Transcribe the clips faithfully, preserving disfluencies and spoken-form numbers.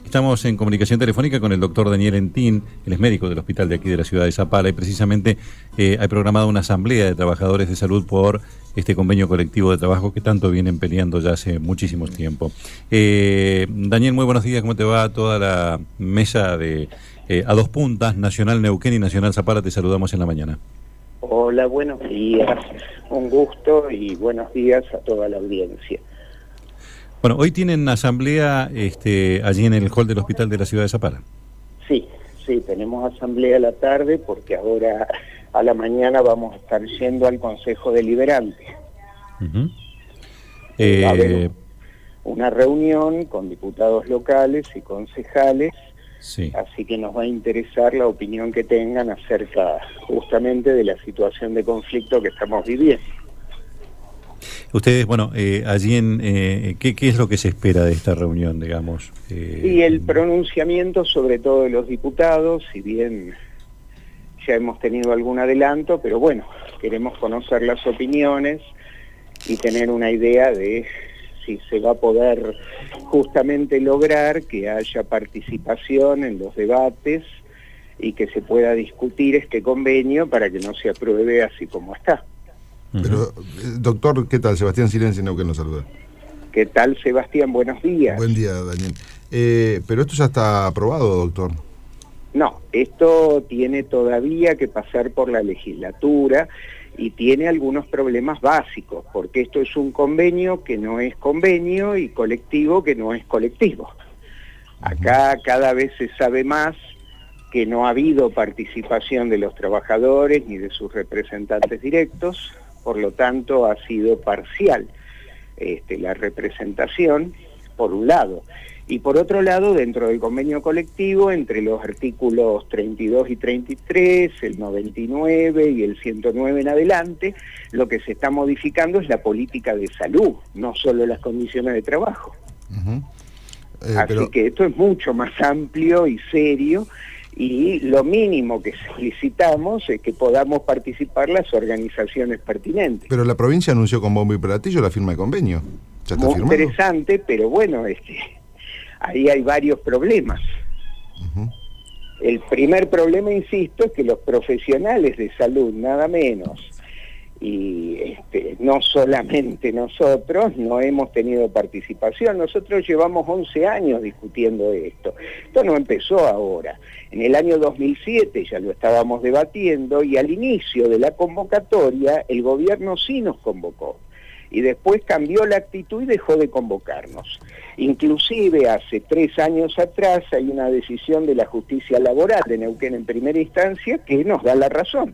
Estamos en comunicación telefónica con el doctor Daniel Entín, él es médico del hospital de aquí de la ciudad de Zapala y precisamente eh, ha programado una asamblea de trabajadores de salud por este convenio colectivo de trabajo que tanto vienen peleando ya hace muchísimo tiempo. Eh, Daniel, muy buenos días, ¿cómo te va? Toda la mesa de eh, a dos puntas, Nacional Neuquén y Nacional Zapala, te saludamos en la mañana. Hola, buenos días, un gusto y buenos días a toda la audiencia. Bueno, hoy tienen asamblea este, allí en el hall del hospital de la ciudad de Zapala. Sí, sí, tenemos asamblea a la tarde porque ahora a la mañana vamos a estar yendo al Consejo Deliberante. Uh-huh. eh, Va a haber eh, una reunión con diputados locales y concejales, sí. así que nos va a interesar la opinión que tengan acerca justamente de la situación de conflicto que estamos viviendo. Ustedes, bueno, eh, allí en... Eh, ¿qué, ¿Qué es lo que se espera de esta reunión, digamos? Eh, Y el pronunciamiento sobre todo de los diputados, si bien ya hemos tenido algún adelanto, pero bueno, queremos conocer las opiniones y tener una idea de si se va a poder justamente lograr que haya participación en los debates y que se pueda discutir este convenio para que no se apruebe así como está. Pero, doctor, ¿qué tal? Sebastián Silencio, Neuquén nos saluda. ¿Qué tal, Sebastián? Buenos días. Buen día, Daniel. Eh, pero esto ya está aprobado, doctor. No, esto tiene todavía que pasar por la legislatura y tiene algunos problemas básicos, porque esto es un convenio que no es convenio y colectivo que no es colectivo. Acá cada vez se sabe más que no ha habido participación de los trabajadores ni de sus representantes directos, por lo tanto ha sido parcial este, la representación, por un lado. Y por otro lado, dentro del convenio colectivo, entre los artículos treinta y dos y treinta y tres, el noventa y nueve y el ciento nueve en adelante, lo que se está modificando es la política de salud, no solo las condiciones de trabajo. Uh-huh. eh, Así pero... que esto es mucho más amplio y serio, y lo mínimo que solicitamos es que podamos participar las organizaciones pertinentes. Pero la provincia anunció con bombo y platillo la firma de convenio. ¿Ya está Muy firmado? interesante, pero bueno, este, ahí hay varios problemas. Uh-huh. El primer problema, insisto, es que los profesionales de salud, nada menos, y este, no solamente nosotros, no hemos tenido participación. Nosotros llevamos once años discutiendo esto. Esto no empezó ahora. En el año dos mil siete ya lo estábamos debatiendo y al inicio de la convocatoria el gobierno sí nos convocó. Y después cambió la actitud y dejó de convocarnos. Inclusive hace tres años atrás hay una decisión de la justicia laboral de Neuquén en primera instancia que nos da la razón.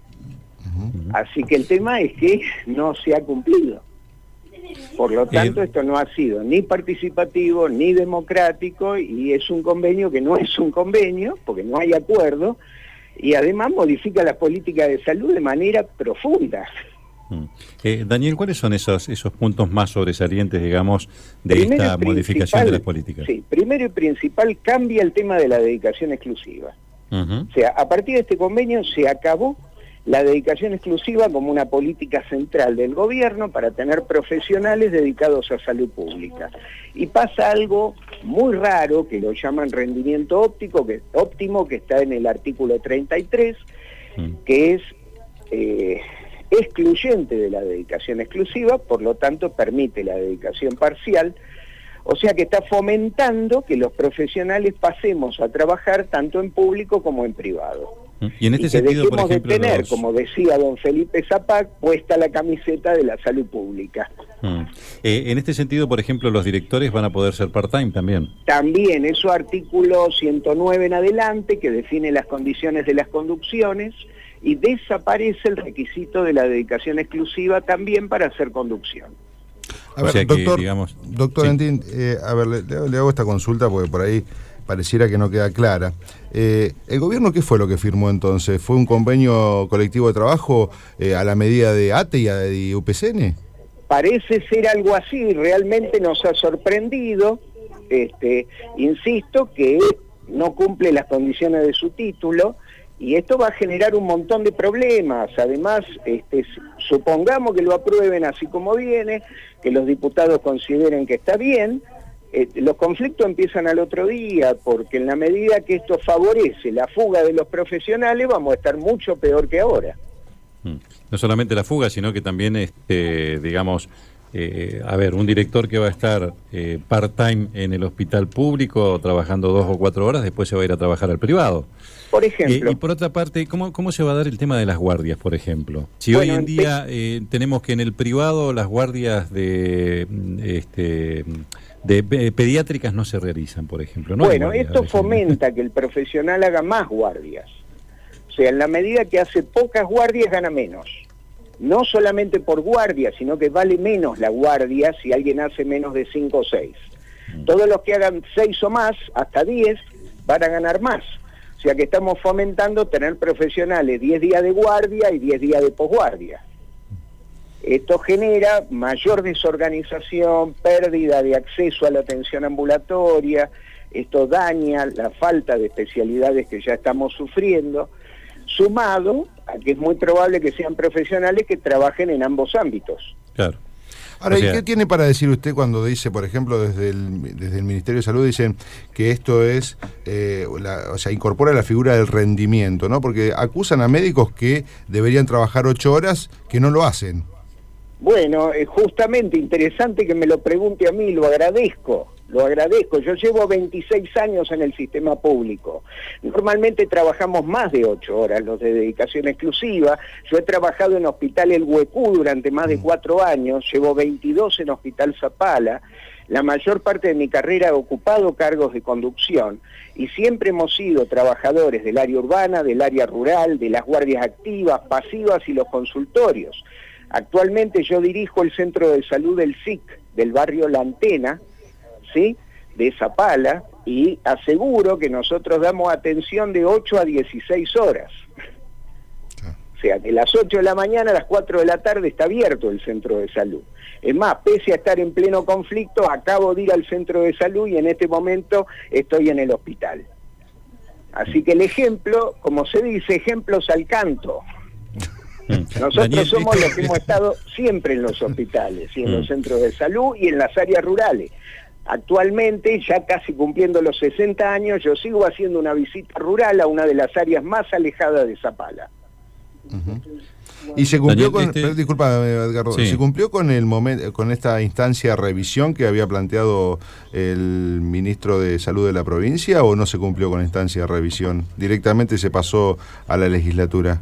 Así que el tema es que no se ha cumplido. Por lo tanto, eh, esto no ha sido ni participativo ni democrático y es un convenio que no es un convenio, porque no hay acuerdo, y además modifica la política de salud de manera profunda. Eh, Daniel, ¿cuáles son esos, esos puntos más sobresalientes, digamos, de Primero esta modificación de las políticas? Sí, primero y principal, cambia el tema de la dedicación exclusiva. Uh-huh. O sea, a partir de este convenio se acabó la dedicación exclusiva como una política central del gobierno para tener profesionales dedicados a salud pública. Y pasa algo muy raro, que lo llaman rendimiento óptico, que, óptimo, que está en el artículo treinta y tres, uh-huh. que es eh, excluyente de la dedicación exclusiva, por lo tanto permite la dedicación parcial, o sea que está fomentando que los profesionales pasemos a trabajar tanto en público como en privado. Y en este y que sentido, por dejemos ejemplo, de tener, los... como decía don Felipe Zapac, puesta la camiseta de la salud pública. Mm. Eh, en este sentido, por ejemplo, los directores van a poder ser part-time también. También, eso artículo ciento nueve en adelante, que define las condiciones de las conducciones, y desaparece el requisito de la dedicación exclusiva también para hacer conducción. A ver, o sea doctor, que, digamos, doctor sí. Entín, eh, a ver, le, le hago esta consulta porque por ahí pareciera que no queda clara. Eh, ¿El gobierno qué fue lo que firmó entonces? ¿Fue un convenio colectivo de trabajo eh, a la medida de A T E y U P C N? Parece ser algo así, realmente nos ha sorprendido, este, insisto, que no cumple las condiciones de su título, y esto va a generar un montón de problemas. Además, este, supongamos que lo aprueben así como viene, que los diputados consideren que está bien, Eh, los conflictos empiezan al otro día, porque en la medida que esto favorece la fuga de los profesionales, vamos a estar mucho peor que ahora. No solamente la fuga, sino que también, este, digamos, eh, a ver, un director que va a estar eh, part-time en el hospital público, trabajando dos o cuatro horas, después se va a ir a trabajar al privado. Por ejemplo. Eh, y por otra parte, ¿cómo, ¿cómo se va a dar el tema de las guardias, por ejemplo? Si bueno, hoy en día eh, tenemos que en el privado las guardias de... este de pediátricas no se realizan, por ejemplo. ¿No? Bueno, guardias, esto fomenta que el profesional haga más guardias. O sea, en la medida que hace pocas guardias, gana menos. No solamente por guardia, sino que vale menos la guardia si alguien hace menos de cinco o seis. Mm. Todos los que hagan seis o más, hasta diez, van a ganar más. O sea que estamos fomentando tener profesionales diez días de guardia y diez días de posguardia. Esto genera mayor desorganización, pérdida de acceso a la atención ambulatoria, esto daña la falta de especialidades que ya estamos sufriendo, sumado a que es muy probable que sean profesionales que trabajen en ambos ámbitos. Claro. Ahora, o sea, ¿y qué tiene para decir usted cuando dice, por ejemplo, desde el, desde el Ministerio de Salud dicen que esto es, eh, la, o sea, incorpora la figura del rendimiento, ¿no? Porque acusan a médicos que deberían trabajar ocho horas que no lo hacen. Bueno, es justamente interesante que me lo pregunte a mí, lo agradezco, lo agradezco. Yo llevo veintiséis años en el sistema público. Normalmente trabajamos más de ocho horas, los de dedicación exclusiva. Yo he trabajado en Hospital El Huecú durante más de cuatro años, llevo veintidós en Hospital Zapala. La mayor parte de mi carrera he ocupado cargos de conducción y siempre hemos sido trabajadores del área urbana, del área rural, de las guardias activas, pasivas y los consultorios. Actualmente yo dirijo el centro de salud del S I C, del barrio La Antena, ¿sí?, de Zapala, y aseguro que nosotros damos atención de ocho a dieciséis horas. O sea, de las ocho de la mañana a las cuatro de la tarde está abierto el centro de salud. Es más, pese a estar en pleno conflicto, acabo de ir al centro de salud y en este momento estoy en el hospital. Así que el ejemplo, como se dice, ejemplos al canto. Nosotros Daniel, somos los que hemos estado siempre en los hospitales y en los centros de salud y en las áreas rurales. Actualmente, ya casi cumpliendo los sesenta años, yo sigo haciendo una visita rural a una de las áreas más alejadas de Zapala. Uh-huh. Y se cumplió Daniel, con, este... disculpa, Edgardo, sí. ¿Se cumplió con el momento, con esta instancia de revisión que había planteado el ministro de Salud de la provincia, o no se cumplió con la instancia de revisión? ¿Directamente se pasó a la legislatura?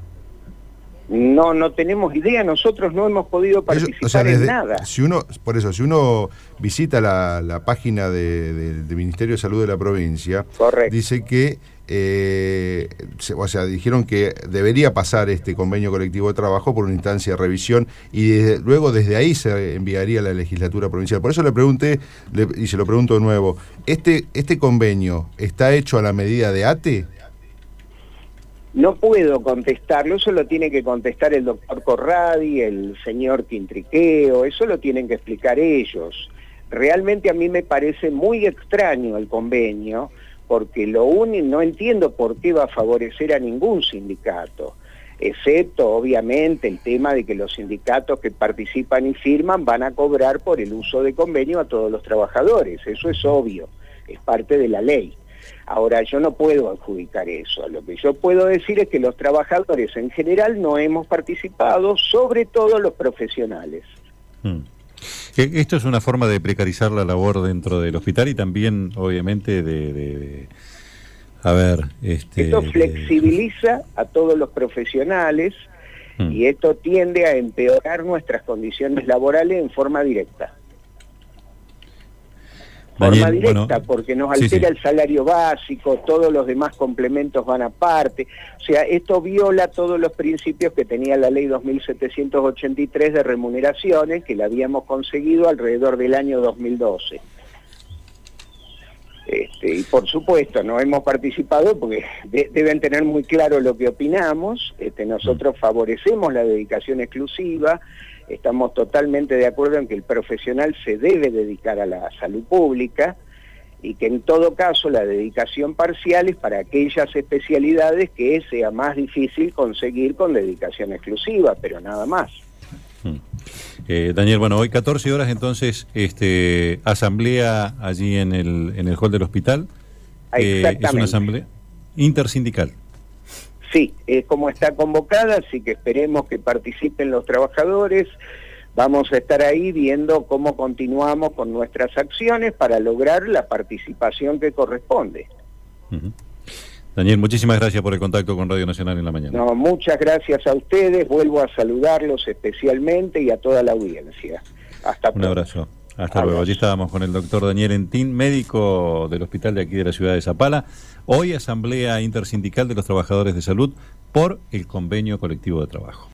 No, no tenemos idea, nosotros no hemos podido participar eso, o sea, desde, en nada. Si uno, por eso, si uno visita la, la página de, de, del Ministerio de Salud de la provincia, correcto, dice que, eh, se, o sea, dijeron que debería pasar este convenio colectivo de trabajo por una instancia de revisión y desde, luego desde ahí se enviaría a la legislatura provincial. Por eso le pregunté, le, y se lo pregunto de nuevo, ¿este, este convenio está hecho a la medida de A T E? No puedo contestarlo, eso lo tiene que contestar el doctor Corradi, el señor Quintriqueo, eso lo tienen que explicar ellos. Realmente a mí me parece muy extraño el convenio, porque lo único, no entiendo por qué va a favorecer a ningún sindicato, excepto obviamente el tema de que los sindicatos que participan y firman van a cobrar por el uso de convenio a todos los trabajadores, eso es obvio, es parte de la ley. Ahora, yo no puedo adjudicar eso. Lo que yo puedo decir es que los trabajadores en general no hemos participado, sobre todo los profesionales. Hmm. Esto es una forma de precarizar la labor dentro del hospital y también, obviamente, de... de, de a ver... Este, esto flexibiliza a todos los profesionales hmm. y esto tiende a empeorar nuestras condiciones laborales en forma directa. forma Daniel, directa, bueno, porque nos altera sí, sí. el salario básico, todos los demás complementos van aparte. O sea, esto viola todos los principios que tenía la ley dos mil setecientos ochenta y tres de remuneraciones, que la habíamos conseguido alrededor del año dos mil doce. Este, y por supuesto, no hemos participado porque de, deben tener muy claro lo que opinamos. Este, nosotros favorecemos la dedicación exclusiva. Estamos totalmente de acuerdo en que el profesional se debe dedicar a la salud pública y que en todo caso la dedicación parcial es para aquellas especialidades que sea más difícil conseguir con dedicación exclusiva, pero nada más. Eh, Daniel, bueno, hoy catorce horas entonces, este, asamblea allí en el, en el hall del hospital. Eh, es una asamblea intersindical. Sí, es como está convocada, así que esperemos que participen los trabajadores. Vamos a estar ahí viendo cómo continuamos con nuestras acciones para lograr la participación que corresponde. Uh-huh. Daniel, muchísimas gracias por el contacto con Radio Nacional en la mañana. No, muchas gracias a ustedes, vuelvo a saludarlos especialmente y a toda la audiencia. Hasta Un pronto. abrazo. Hasta luego. Allí estábamos con el doctor Daniel Entín, médico del hospital de aquí de la ciudad de Zapala. Hoy asamblea intersindical de los trabajadores de salud por el convenio colectivo de trabajo.